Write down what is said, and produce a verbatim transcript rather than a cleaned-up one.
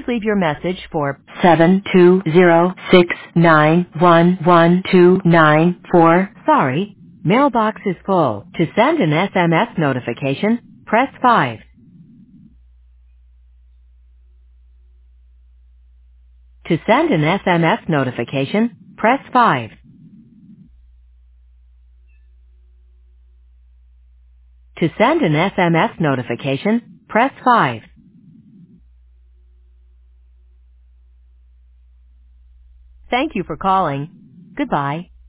leave your message for seven two zero six nine one one two nine four. Sorry, mailbox is full. To send an S M S notification, press five. To send an S M S notification, press five. To send an S M S notification, press five. Thank you for calling. Goodbye.